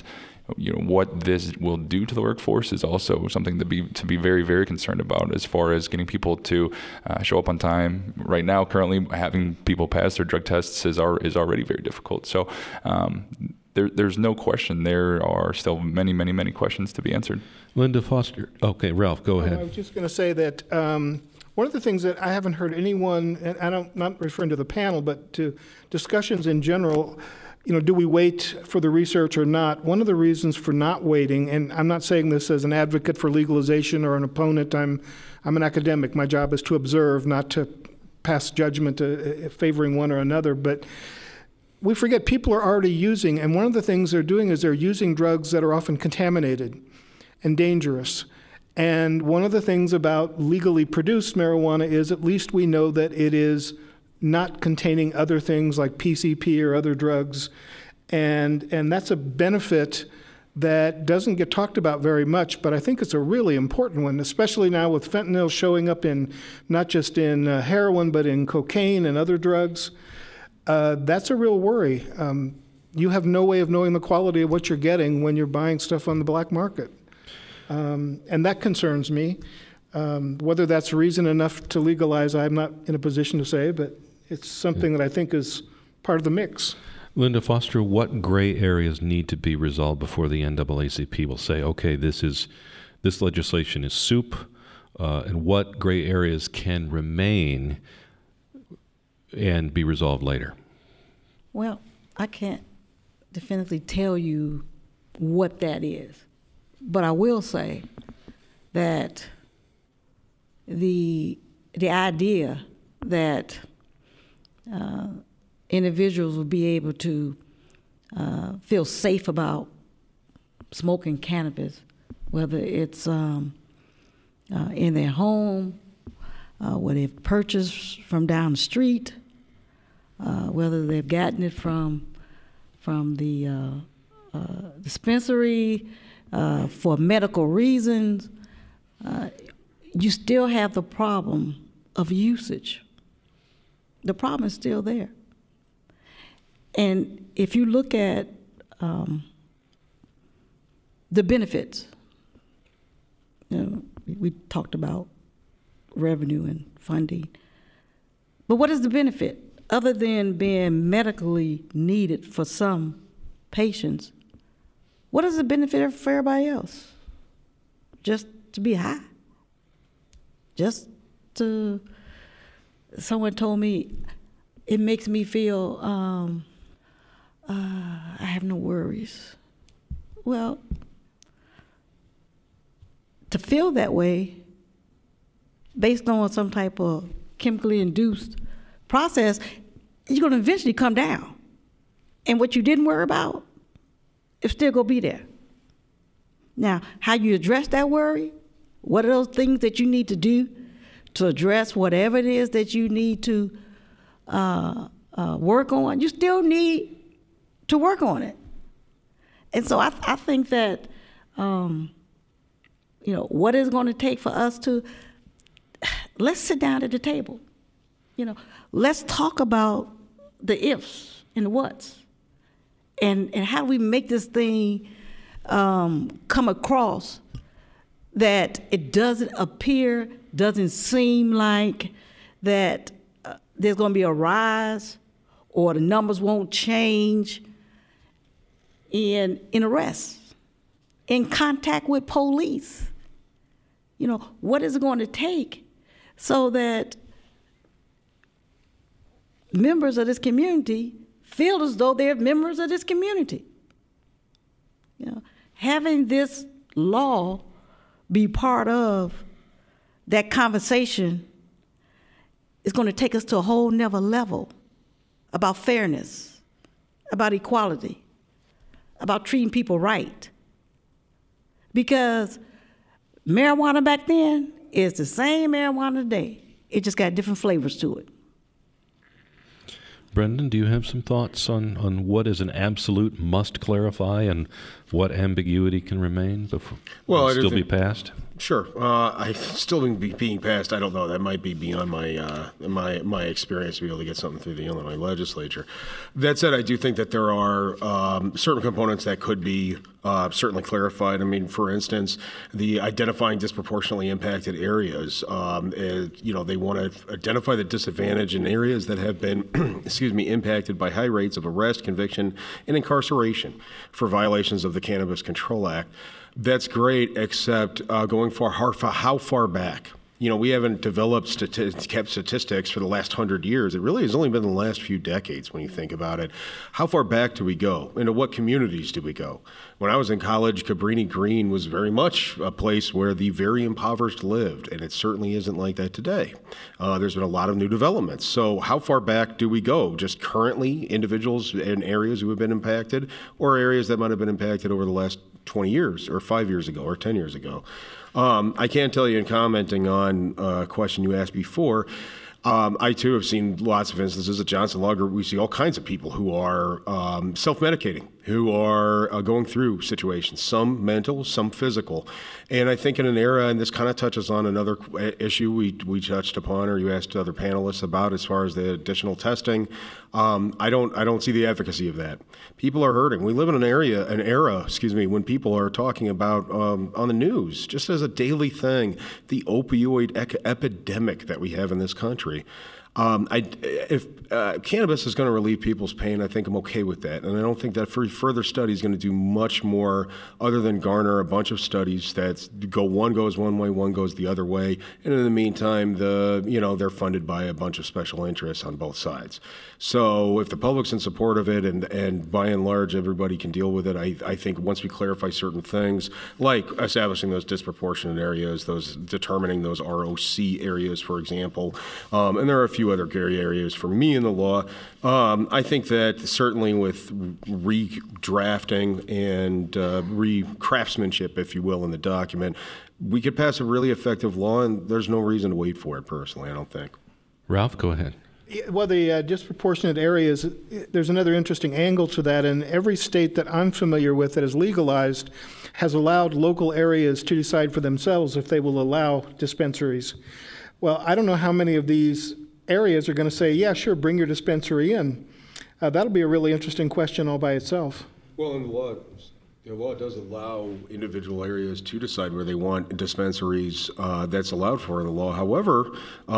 Speaker 2: what this will do to the workforce is also something to be very, very concerned about, as far as getting people to show up on time. Right now, currently, having people pass their drug tests is already very difficult. So there's no question. There are still many, many, many questions to be answered.
Speaker 1: Linda Foster. Okay, Ralph, go ahead.
Speaker 5: I was just going to say that one of the things that I haven't heard anyone, and I'm not referring to the panel, but to discussions in general, do we wait for the research or not? One of the reasons for not waiting, and I'm not saying this as an advocate for legalization or an opponent, I'm an academic. My job is to observe, not to pass judgment favoring one or another, but we forget people are already using, and one of the things they're doing is they're using drugs that are often contaminated and dangerous. And one of the things about legally produced marijuana is at least we know that it is not containing other things like PCP or other drugs. And that's a benefit that doesn't get talked about very much, but I think it's a really important one, especially now with fentanyl showing up in not just in heroin, but in cocaine and other drugs. That's a real worry. You have no way of knowing the quality of what you're getting when you're buying stuff on the black market. And that concerns me. Whether that's reason enough to legalize, I'm not in a position to say, but it's something that I think is part of the mix.
Speaker 1: Linda Foster, what gray areas need to be resolved before the NAACP will say, okay, this legislation is soup, and what gray areas can remain and be resolved later?
Speaker 3: Well, I can't definitively tell you what that is, but I will say that the idea that individuals will be able to feel safe about smoking cannabis, whether it's in their home, where they've purchased from down the street, whether they've gotten it from the dispensary for medical reasons, you still have the problem of usage. The problem is still there. And if you look at the benefits, we talked about revenue and funding, but what is the benefit other than being medically needed for some patients? What is the benefit for everybody else? Just to be high? Someone told me it makes me feel I have no worries. Well, to feel that way based on some type of chemically induced process, you're going to eventually come down. And what you didn't worry about, it's still going to be there. Now, how you address that worry, what are those things that you need to do to address whatever it is that you need to work on, you still need to work on it. And so I think that, what is going to take for us to, let's sit down at the table. Let's talk about the ifs and the whats. And how do we make this thing come across that it doesn't appear, doesn't seem like that there's going to be a rise or the numbers won't change in arrests, in contact with police. What is it going to take so that members of this community feel as though they're members of this community? Having this law be part of that conversation is going to take us to a whole nother level about fairness, about equality, about treating people right. Because marijuana back then is the same marijuana today. It just got different flavors to it.
Speaker 1: Brendan, do you have some thoughts on what is an absolute must clarify and what ambiguity can remain before still be passed?
Speaker 4: Sure. I still being passed. I don't know. That might be beyond my experience to be able to get something through the Illinois legislature. That said, I do think that there are certain components that could be certainly clarified. I mean, for instance, the identifying disproportionately impacted areas. They want to identify the disadvantage in areas that have been, impacted by high rates of arrest, conviction, and incarceration for violations of the Cannabis Control Act. That's great, except going how far back? We haven't developed kept statistics for the last 100 years. It really has only been the last few decades when you think about it. How far back do we go? Into what communities do we go? When I was in college, Cabrini Green was very much a place where the very impoverished lived, and it certainly isn't like that today. There's been a lot of new developments. So how far back do we go? Just currently individuals in areas who have been impacted, or areas that might have been impacted over the last 20 years or 5 years ago or 10 years ago. I can tell you in commenting on a question you asked before, I too have seen lots of instances at Johnson Law Group. We see all kinds of people who are self-medicating, who are going through situations, some mental, some physical. And I think in an era, and this kind of touches on another issue we touched upon, or you asked other panelists about, as far as the additional testing, I don't see the efficacy of that. People are hurting. We live in an era, when people are talking about on the news, just as a daily thing, the opioid epidemic that we have in this country. If cannabis is going to relieve people's pain, I think I'm okay with that. And I don't think that further study is going to do much more other than garner a bunch of studies that one goes one way, one goes the other way. And in the meantime, they're funded by a bunch of special interests on both sides. So if the public's in support of it and by and large everybody can deal with it, I think once we clarify certain things, like establishing those disproportionate areas, determining those ROC areas, for example, and there are a few other gray areas for me in the law. I think that certainly with redrafting and re-craftsmanship, if you will, in the document, we could pass a really effective law, and there's no reason to wait for it personally, I don't think.
Speaker 1: Ralph, go ahead.
Speaker 5: Well, the disproportionate areas, there's another interesting angle to that, and every state that I'm familiar with that is legalized has allowed local areas to decide for themselves if they will allow dispensaries. Well, I don't know how many of these areas are going to say, yeah, sure, bring your dispensary in. That'll be a really interesting question all by itself.
Speaker 4: Well, in the law does allow individual areas to decide where they want dispensaries. That's allowed for in the law. However,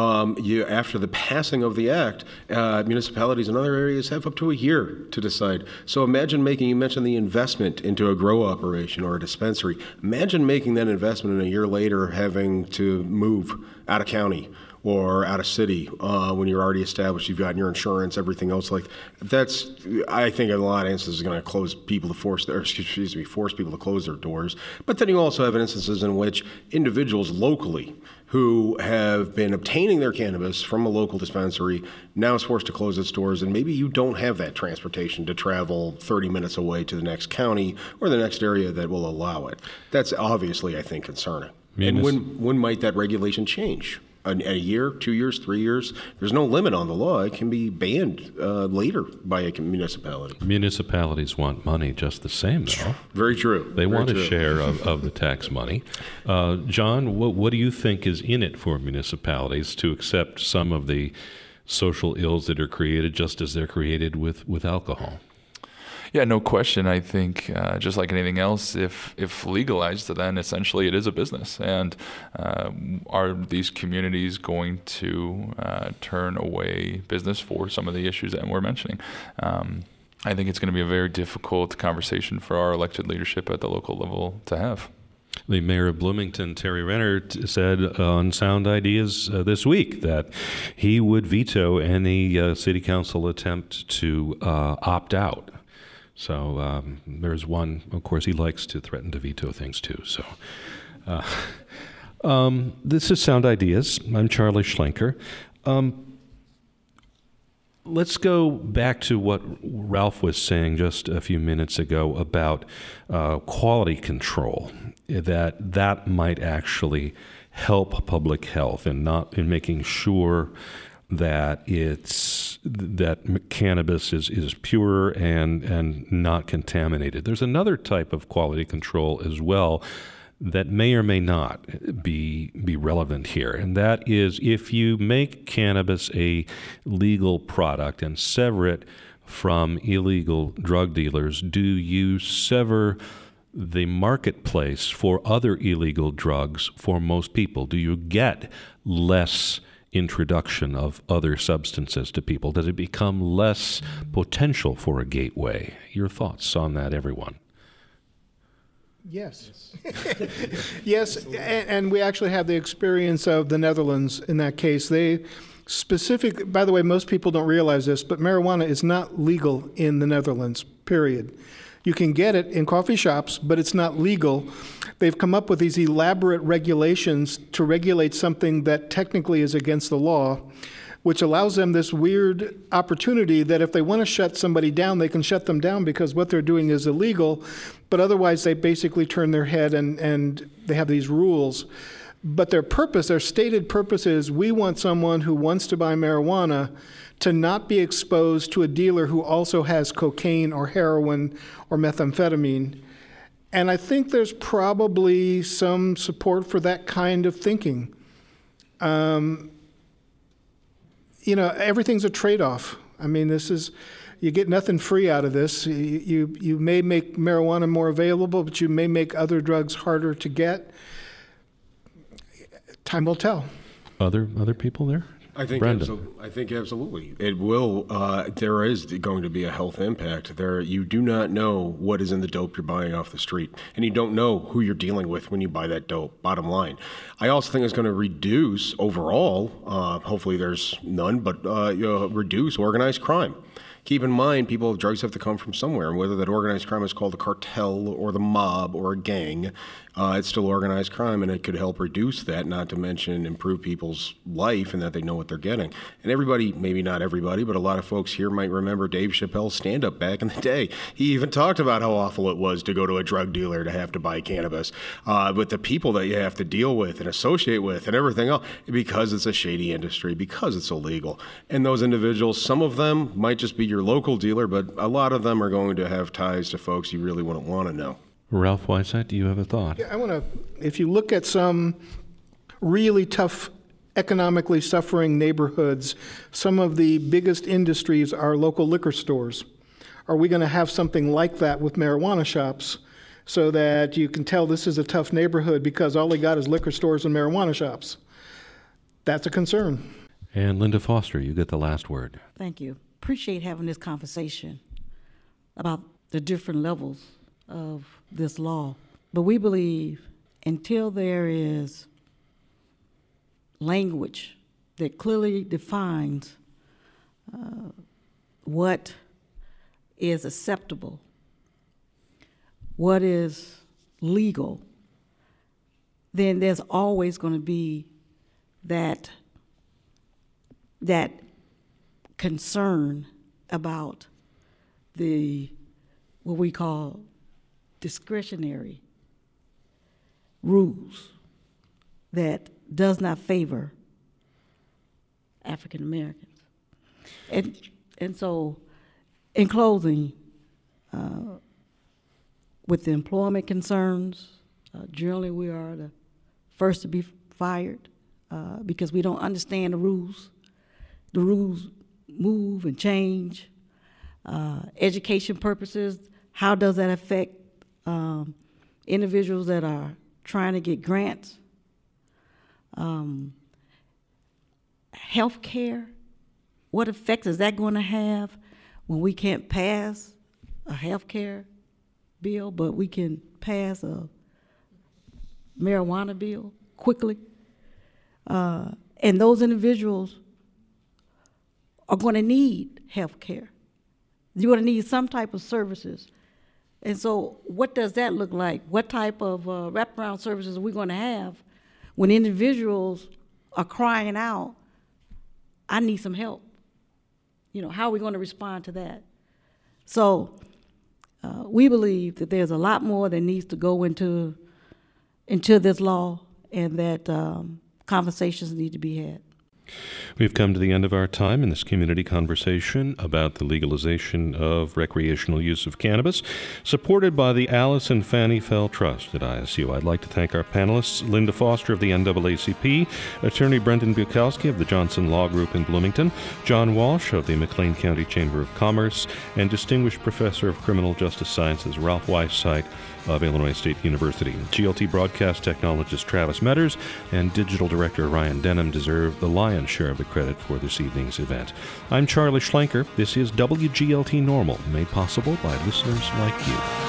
Speaker 4: after the passing of the act, municipalities in other areas have up to a year to decide. So imagine you mentioned the investment into a grow operation or a dispensary. Imagine making that investment and a year later having to move out of county or out of city when you're already established, you've gotten your insurance, everything else like that's. I think in a lot of instances is going to force people to close their doors. But then you also have instances in which individuals locally who have been obtaining their cannabis from a local dispensary now is forced to close its doors, and maybe you don't have that transportation to travel 30 minutes away to the next county or the next area that will allow it. That's obviously, I think, concerning. And when might that regulation change? A year, 2 years, 3 years? There's no limit on the law. It can be banned later by a municipality.
Speaker 1: Municipalities want money just the same, though.
Speaker 4: Very true.
Speaker 1: They want a share of the tax money. John, what do you think is in it for municipalities to accept some of the social ills that are created just as they're created with alcohol?
Speaker 2: Yeah, no question. I think just like anything else, if legalized, then essentially it is a business. And are these communities going to turn away business for some of the issues that we're mentioning? I think it's going to be a very difficult conversation for our elected leadership at the local level to have.
Speaker 1: The mayor of Bloomington, Terry Renner, said on Sound Ideas this week that he would veto any city council attempt to opt out. So there's one, of course, he likes to threaten to veto things too. So this is Sound Ideas. I'm Charlie Schlenker. Let's go back to what Ralph was saying just a few minutes ago about quality control, that might actually help public health in making sure that cannabis is pure and not contaminated. There's another type of quality control as well that may or may not be relevant here, and that is if you make cannabis a legal product and sever it from illegal drug dealers, do you sever the marketplace for other illegal drugs for most people? Do you get less introduction of other substances to people? Does it become less potential for a gateway? Your thoughts on that, everyone?
Speaker 5: Yes. Yes, and we actually have the experience of the Netherlands in that case. By the way, most people don't realize this, but marijuana is not legal in the Netherlands, period. You can get it in coffee shops, but it's not legal. They've come up with these elaborate regulations to regulate something that technically is against the law, which allows them this weird opportunity that if they want to shut somebody down, they can shut them down because what they're doing is illegal, but otherwise they basically turn their head and they have these rules. But their stated purpose is we want someone who wants to buy marijuana to not be exposed to a dealer who also has cocaine or heroin or methamphetamine. And I think there's probably some support for that kind of thinking. Everything's a trade-off. I mean, you get nothing free out of this. You may make marijuana more available, but you may make other drugs harder to get. Time will tell.
Speaker 1: Other people there?
Speaker 4: I think absolutely. It will. There is going to be a health impact. You do not know what is in the dope you're buying off the street, and you don't know who you're dealing with when you buy that dope. Bottom line, I also think it's going to reduce overall. Hopefully, there's none, but reduce organized crime. Keep in mind, drugs have to come from somewhere, and whether that organized crime is called a cartel or the mob or a gang, it's still organized crime, and it could help reduce that, not to mention improve people's life and that they know what they're getting. And everybody, maybe not everybody, but a lot of folks here might remember Dave Chappelle's stand-up back in the day. He even talked about how awful it was to go to a drug dealer to have to buy cannabis, with the people that you have to deal with and associate with and everything else, because it's a shady industry, because it's illegal. And those individuals, some of them might just be your local dealer, but a lot of them are going to have ties to folks you really wouldn't want to know.
Speaker 1: Ralph Whiteside, do you have a thought?
Speaker 5: Yeah, if you look at some really tough economically suffering neighborhoods, some of the biggest industries are local liquor stores. Are we going to have something like that with marijuana shops so that you can tell this is a tough neighborhood because all they got is liquor stores and marijuana shops? That's a concern.
Speaker 1: And Linda Foster, you get the last word.
Speaker 3: Thank you. Appreciate having this conversation about the different levels of this law. But we believe until there is language that clearly defines what is acceptable, what is legal, then there's always going to be that concern about what we call discretionary rules that does not favor African Americans. And so, in closing, with the employment concerns, generally we are the first to be fired because we don't understand the rules. The rules move and change. Education purposes, how does that affect individuals that are trying to get grants? Health care, what effects is that going to have when we can't pass a health care bill, but we can pass a marijuana bill quickly? And those individuals are going to need health care. You're going to need some type of services. And so what does that look like? What type of wraparound services are we going to have when individuals are crying out, I need some help? How are we going to respond to that? So we believe that there's a lot more that needs to go into this law and that conversations need to be had.
Speaker 1: We've come to the end of our time in this community conversation about the legalization of recreational use of cannabis, supported by the Alice and Fannie Fell Trust at ISU. I'd like to thank our panelists, Linda Foster of the NAACP, Attorney Brendan Bukowski of the Johnson Law Group in Bloomington, John Walsh of the McLean County Chamber of Commerce, and Distinguished Professor of Criminal Justice Sciences Ralph Weissite of Illinois State University. GLT broadcast technologist Travis Metters and digital director Ryan Denham deserve the lion's share of the credit for this evening's event. I'm Charlie Schlenker. This is WGLT Normal, made possible by listeners like you.